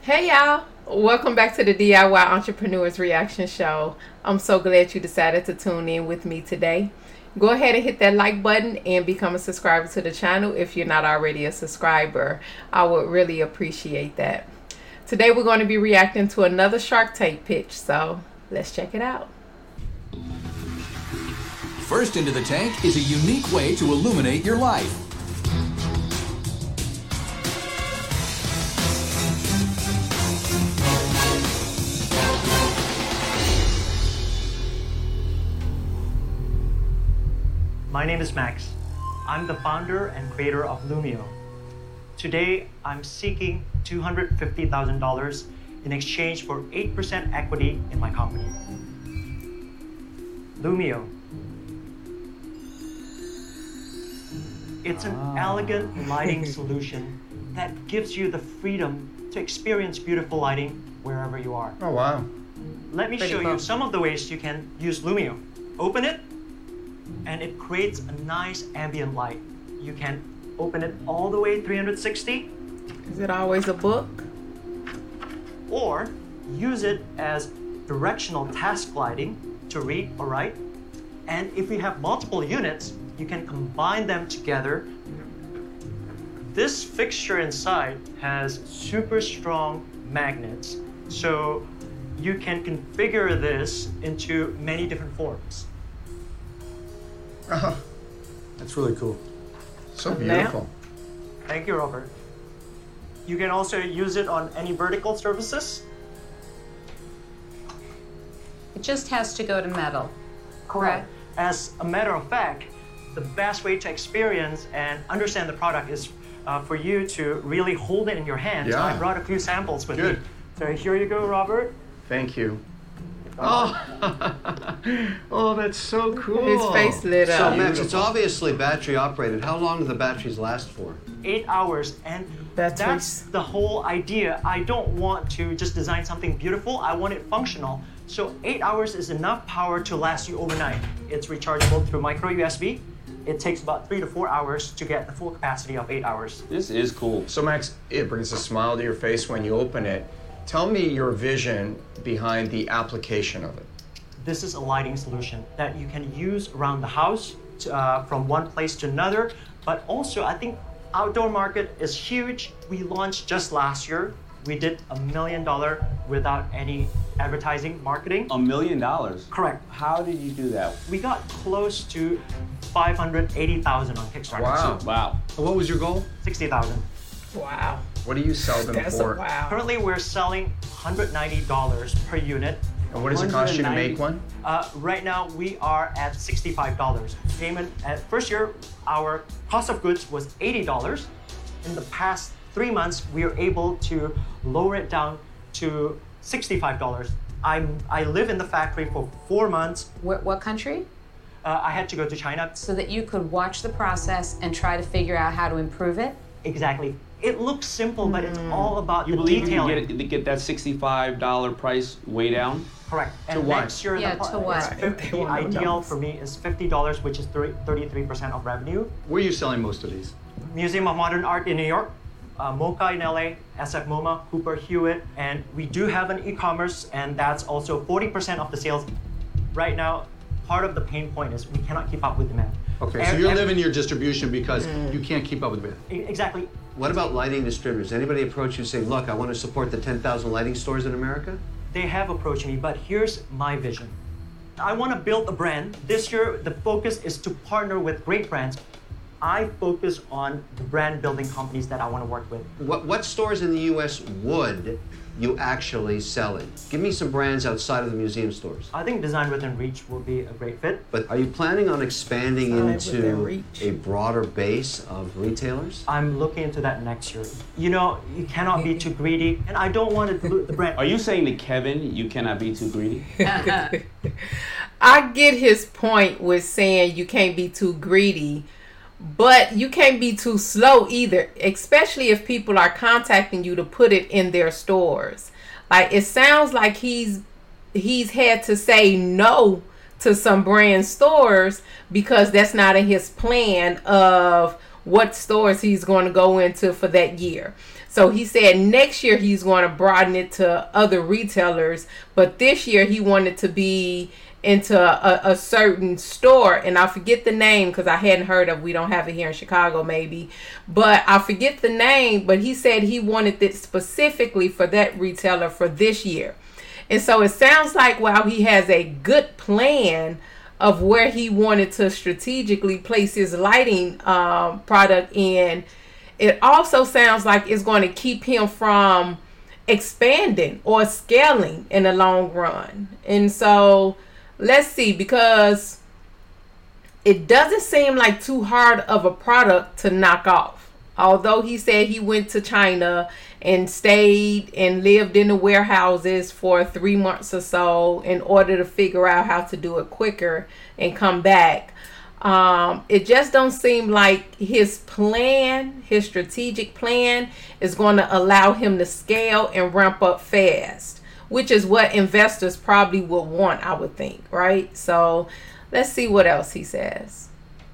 Hey y'all, welcome back to the DIY Entrepreneurs Reaction Show. I'm so glad you decided to tune in with me today. Go ahead and hit that like button and become a subscriber to the channel if you're not already a subscriber. I would really appreciate that. Today we're going to be reacting to another Shark Tank pitch, so let's check it out. First into the tank is a unique way to illuminate your life. My name is Max. I'm the founder and creator of Lumio. Today, I'm seeking $250,000 in exchange for 8% equity in my company. Lumio. It's an elegant lighting solution that gives you the freedom to experience beautiful lighting wherever you are. Oh, wow. Let me show you some of the ways you can use Lumio. Open it, and it creates a nice ambient light. You can open it all the way 360. Is it always a book? Or use it as directional task lighting to read or write. And if you have multiple units, you can combine them together. This fixture inside has super strong magnets, so you can configure this into many different forms. Oh, that's really cool. So beautiful. Thank you, Robert. You can also use it on any vertical surfaces. It just has to go to metal. Correct. As a matter of fact, the best way to experience and understand the product is for you to really hold it in your hands. Yeah. I brought a few samples with Good. me. So here you go, Robert. Thank you. Oh, oh, that's so cool. His face lit So up. Max, it's obviously battery operated. How long do the batteries last for? 8 hours, and That's that's the whole idea. I don't want to just design something beautiful. I want it functional. So 8 hours is enough power to last you overnight. It's rechargeable through micro USB. It takes about 3 to 4 hours to get the full capacity of 8 hours. This is cool. So Max, it brings a smile to your face when you open it. Tell me your vision behind the application of it. This is a lighting solution that you can use around the house from one place to another. But also, I think outdoor market is huge. We launched just last year. We did $1 million without any advertising, marketing. $1 million? Correct. How did you do that? We got close to 580,000 on Kickstarter. Wow. Wow. What was your goal? 60,000. Wow. What do you sell them That's for? a wow. Currently, we're selling $190 per unit. And what does it cost you to 190? make one? Right now, we are at $65. Payment at first year, our cost of goods was $80. In the past 3 months, we are able to lower it down to $65. I live in the factory for 4 months. What country? I had to go to China. So that you could watch the process and try to figure out how to improve it? Exactly. It looks simple, but it's all about You the believe detailing. you can get that $65 price way down? Correct. And what? next year, Yeah, to what? The ideal for me is $50, which is 33% of revenue. Where are you selling most of these? Museum of Modern Art in New York, MoCA in LA, SF MoMA, Cooper Hewitt, and we do have an e-commerce, and that's also 40% of the sales. Right now, part of the pain point is we cannot keep up with demand. Okay, so you're limiting your distribution because you can't keep up with it. Exactly. What about lighting distributors? Anybody approach you and say, look, I want to support the 10,000 lighting stores in America? They have approached me, but here's my vision. I want to build a brand. This year, the focus is to partner with great brands. I focus on the brand building companies that I want to work with. What stores in the US would you actually sell in? Give me some brands outside of the museum stores. I think Design Within Reach will be a great fit. But are you planning on expanding Design Within into Reach. a broader base of retailers? I'm looking into that next year. You know, you cannot be too greedy, and I don't want to dilute the brand. Are you saying to Kevin, you cannot be too greedy? I get his point with saying you can't be too greedy, but you can't be too slow either, especially if people are contacting you to put it in their stores. Like, it sounds like he's had to say no to some brand stores because that's not in his plan of what stores he's going to go into for that year. So he said next year he's going to broaden it to other retailers, but this year he wanted to be into a certain store, and I forget the name because I hadn't heard of. We don't have it here in Chicago, maybe, but I forget the name. But he said he wanted it specifically for that retailer for this year, and so it sounds like while he has a good plan of where he wanted to strategically place his lighting product in, it also sounds like it's going to keep him from expanding or scaling in the long run. And so let's see, because it doesn't seem like too hard of a product to knock off. Although he said he went to China and stayed and lived in the warehouses for 3 months or so in order to figure out how to do it quicker and come back. It just don't seem like his plan, his strategic plan, is going to allow him to scale and ramp up fast, which is what investors probably would want, I would think, right? So let's see what else he says.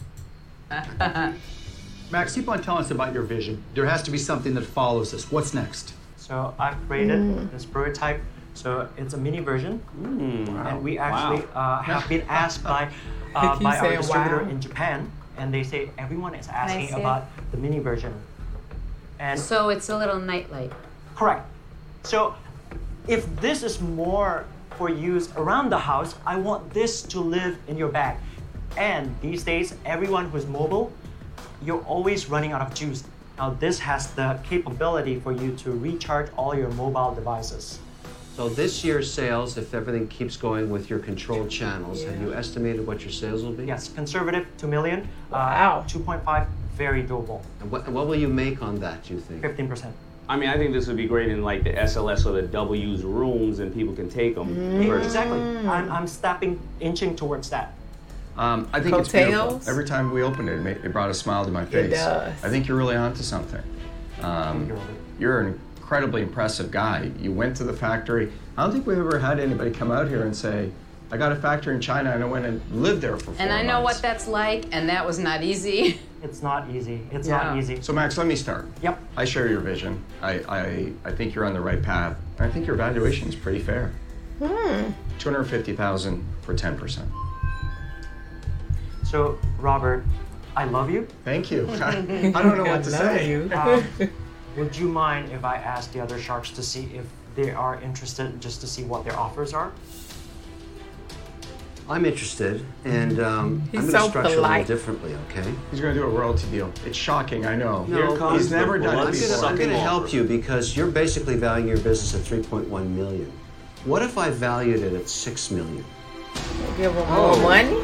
Max, keep on telling us about your vision. There has to be something that follows this. What's next? So I've created this prototype. So it's a mini version, and we actually have been asked by our distributor in Japan, and they say everyone is asking about the mini version. And So it's a little nightlight. correct. So if this is more for use around the house, I want this to live in your bag. And these days, everyone who's mobile, you're always running out of juice. Now this has the capability for you to recharge all your mobile devices. So this year's sales, if everything keeps going with your controlled channels, have you estimated what your sales will be? Yes, conservative, 2 million. Wow. 2.5, very doable. And what will you make on that, do you think? 15%. I mean, I think this would be great in like the SLS or the W's rooms, and people can take them. Exactly. I'm inching towards that. I think it's beautiful. Cocktails? Every time we opened it, it brought a smile to my face. does. I think you're really onto something. You're an incredibly impressive guy. You went to the factory. I don't think we've ever had anybody come out here and say, I got a factory in China and I went and lived there for 4 And I know months. what that's like, and that was not easy. It's not easy. It's Yeah. not easy. So Max, let me start. Yep. I share your vision. I think you're on the right path. I think your valuation is pretty fair. $250,000 for 10%. So, Robert, I love you. Thank you. I don't know what to say. Would you mind if I ask the other sharks to see if they are interested, just to see what their offers are? I'm interested, and I'm He's going to so structure polite. it a little differently, okay? He's going to do a royalty deal. It's shocking, I know. No, He's never done it I'm before. going to help you because you're basically valuing your business at 3.1 million. What if I valued it at 6 million? Give him more money?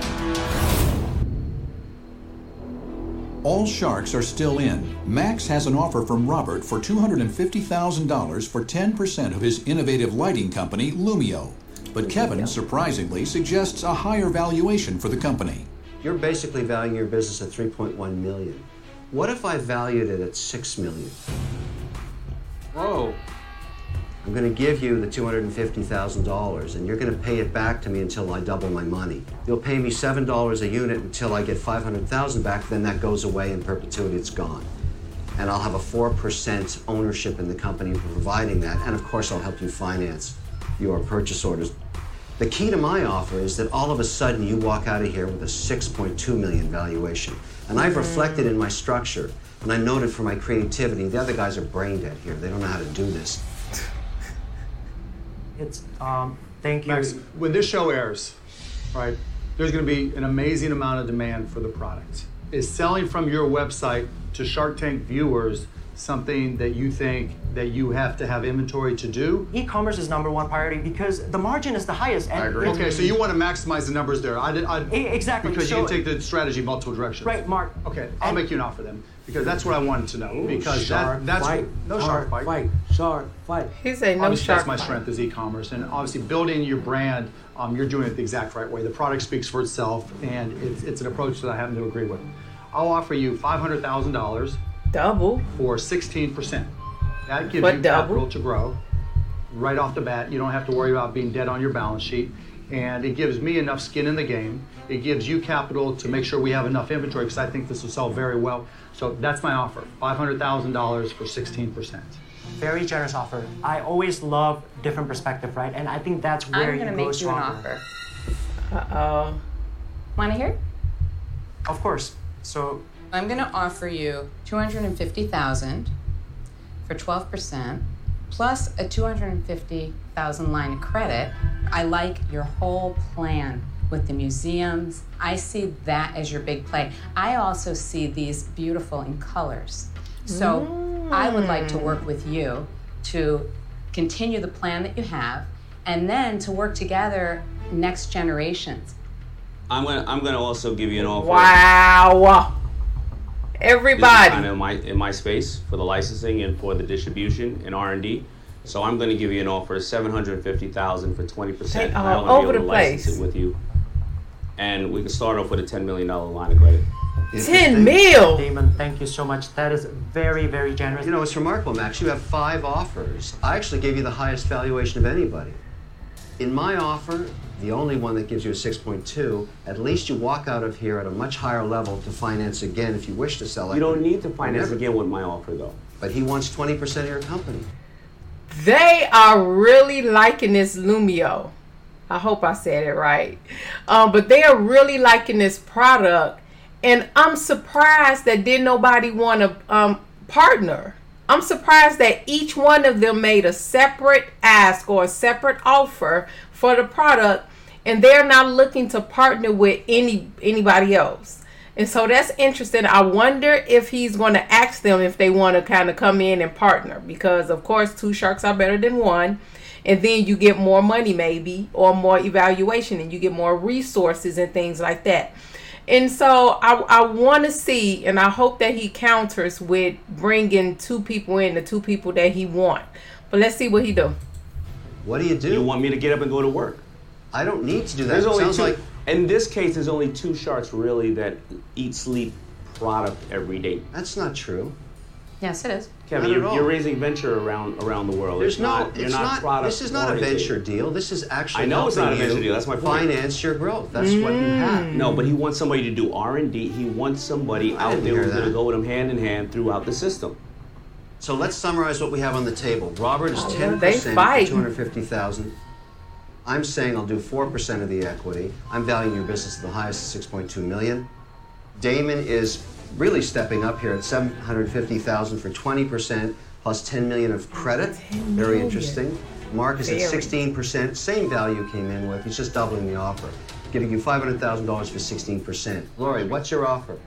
All sharks are still in. Max has an offer from Robert for $250,000 for 10% of his innovative lighting company, Lumio. But Kevin surprisingly suggests a higher valuation for the company. You're basically valuing your business at 3.1 million. What if I valued it at 6 million? Whoa. I'm going to give you the $250,000, and you're going to pay it back to me until I double my money. You'll pay me $7 a unit until I get $500,000 back, then that goes away in perpetuity, it's gone. And I'll have a 4% ownership in the company for providing that, and of course I'll help you finance your purchase orders. The key to my offer is that all of a sudden you walk out of here with a 6.2 million valuation. And I've reflected in my structure, and I noted for my creativity, the other guys are brain dead here. They don't know how to do this. It's, thank you. Max, when this show airs, right, there's going to be an amazing amount of demand for the product. Is selling from your website to Shark Tank viewers something that you think that you have to have inventory to do? E-commerce is #1 priority because the margin is the highest. And I agree. Okay, so you want to maximize the numbers there. Exactly. Because So- you can take the strategy multiple directions. Right, Mark. Okay, I'll make you an offer then, because that's what I wanted to know. Because Shark that's fight. no shark fight. Shark fight. He said no Obviously, shark that's my fight. strength is e-commerce, and obviously building your brand, you're doing it the exact right way. The product speaks for itself, and it's an approach that I happen to agree with. I'll offer you $500,000 Double. for 16%. That gives But you double? capital to grow right off the bat. You don't have to worry about being dead on your balance sheet. And it gives me enough skin in the game. It gives you capital to make sure we have enough inventory because I think this will sell very well. So that's my offer, $500,000 for 16%. Very generous offer. I always love different perspective, right? And I think that's where I'm going to you go make you an stronger. offer. Uh-oh. Want to hear it? Of course. So I'm going to offer you $250,000 for 12%, plus a $250,000 line of credit. I like your whole plan with the museums. I see that as your big play. I also see these beautiful in colors. So I would like to work with you to continue the plan that you have, and then to work together next generations. I'm gonna also give you an offer. Wow. Everybody. Kind of in my space for the licensing and for the distribution and R&D. So I'm going to give you an offer of $750,000 for 20%. All over the place. License it with you, and we can start off with a $10 million line of credit. 10 mil. Damon, thank you so much. That is very, very generous. You know, it's remarkable, Max. You have 5 offers. I actually gave you the highest valuation of anybody. In my offer, the only one that gives you a 6.2, at least you walk out of here at a much higher level to finance again if you wish to sell it. You don't need to finance again with my offer, though. But he wants 20% of your company. They are really liking this Lumio. I hope I said it right. But they are really liking this product. And I'm surprised that didn't nobody want to partner. I'm surprised that each one of them made a separate ask or a separate offer for the product, and they're not looking to partner with anybody else. And so that's interesting. I wonder if he's going to ask them if they want to kind of come in and partner, because of course 2 sharks are better than 1, and then you get more money maybe, or more evaluation, and you get more resources and things like that. And so I want to see, and I hope that he counters with bringing 2 people in, the 2 people that he want. But let's see what he do. What do you do? You want me to get up and go to work? I don't need to do that. There's only Sounds 2. like In this case, there's only 2 sharks really that eat, sleep product every day. that's not true. Yes, it is. Kevin, Not at all. you're raising venture around the world. There's You're not product This is not a oriented. venture deal. This is actually I know it's not a helping venture you deal. That's my point. finance your growth. That's what you have. No, but he wants somebody to do R&D. He wants somebody I out didn't there hear who's going to that. go with him hand in hand throughout the system. So let's summarize what we have on the table. Robert is 10% they for fighting. $250,000. I'm saying I'll do 4% of the equity. I'm valuing your business at the highest at $6.2 million. Damon is really stepping up here at $750,000 for 20% plus $10 million of credit. Very interesting. Mark is at 16%. Same value came in with. He's just doubling the offer, giving you $500,000 for 16%. Lori, what's your offer?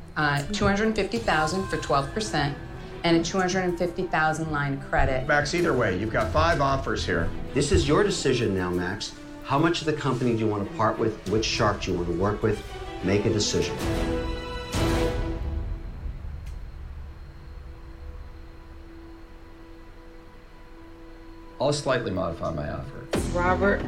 $250,000 for 12%, and a $250,000 line of credit. Max, either way, you've got 5 offers here. This is your decision now, Max. How much of the company do you want to part with? Which shark do you want to work with? Make a decision. I'll slightly modify my offer. Robert.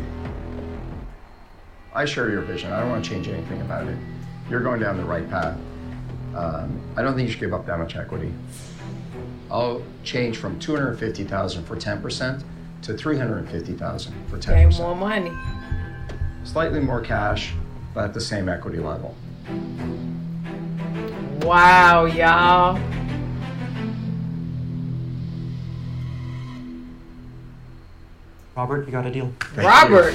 I share your vision. I don't want to change anything about it. You're going down the right path. I don't think you should give up that much equity. I'll change from $250,000 for 10% to $350,000 for 10%. Getting more money. Slightly more cash, but at the same equity level. Wow, y'all. Robert, you got a deal. Robert.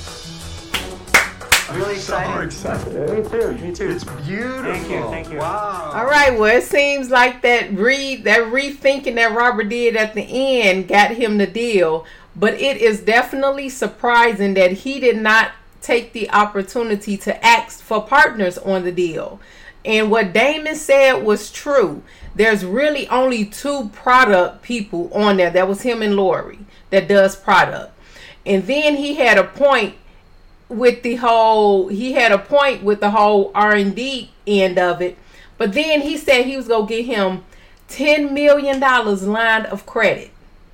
I'm really excited. Me too. It's beautiful. Thank you. Wow. All right, well, it seems like that rethinking that Robert did at the end got him the deal. But it is definitely surprising that he did not take the opportunity to ask for partners on the deal. And what Damon said was true. There's really only 2 product people on there. That was him and Lori that does product. And then he had a point with the whole R&D end of it. But then he said he was going to get him $10 million line of credit.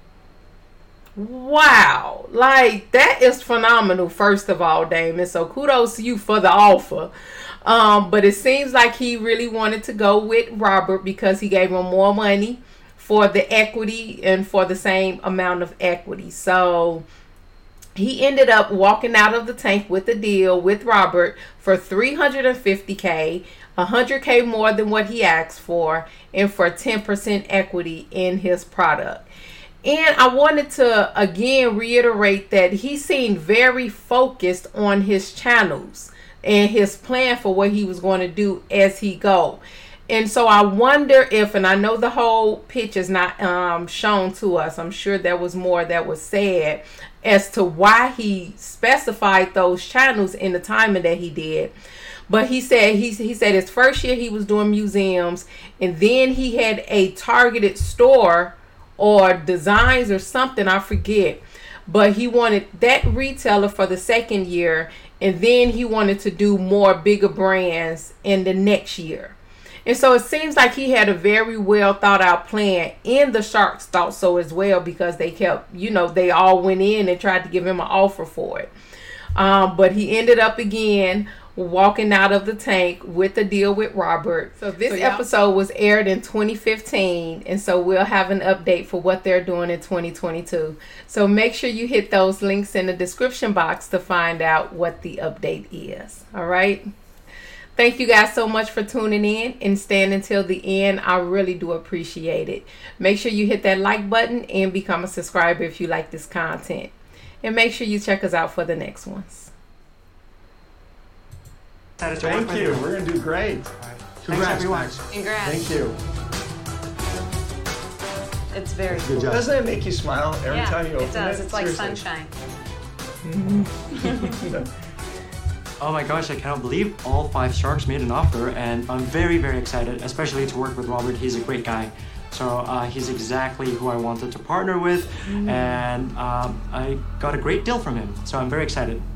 Wow. Like, that is phenomenal, first of all, Damon. So kudos to you for the offer. But it seems like he really wanted to go with Robert because he gave him more money for the equity and for the same amount of equity. So he ended up walking out of the tank with a deal with Robert for $350K, $100K more than what he asked for, and for 10% equity in his product. And I wanted to again reiterate that he seemed very focused on his channels and his plan for what he was going to do as he go. And so I wonder if, and I know the whole pitch is not shown to us, I'm sure there was more that was said as to why he specified those channels in the timing that he did. But he said his first year he was doing museums, and then he had a targeted store or designs or something, I forget. But he wanted that retailer for the second year, and then he wanted to do more bigger brands in the next year. And so it seems like he had a very well thought out plan, and the Sharks thought so as well, because they kept, they all went in and tried to give him an offer for it. But he ended up again walking out of the tank with a deal with Robert. So this episode was aired in 2015, and so we'll have an update for what they're doing in 2022. So make sure you hit those links in the description box to find out what the update is. All right. Thank you guys so much for tuning in and staying until the end. I really do appreciate it. Make sure you hit that like button and become a subscriber if you like this content. And make sure you check us out for the next ones. Thank you. We're going to do great. Congrats, Max. Congrats. Thank you. It's very Good cool. job. Doesn't it make you smile every time you open it? It does. It's like Seriously. sunshine. Oh my gosh, I cannot believe all 5 Sharks made an offer, and I'm very, very excited, especially to work with Robert. He's a great guy. So he's exactly who I wanted to partner with, and I got a great deal from him. So I'm very excited.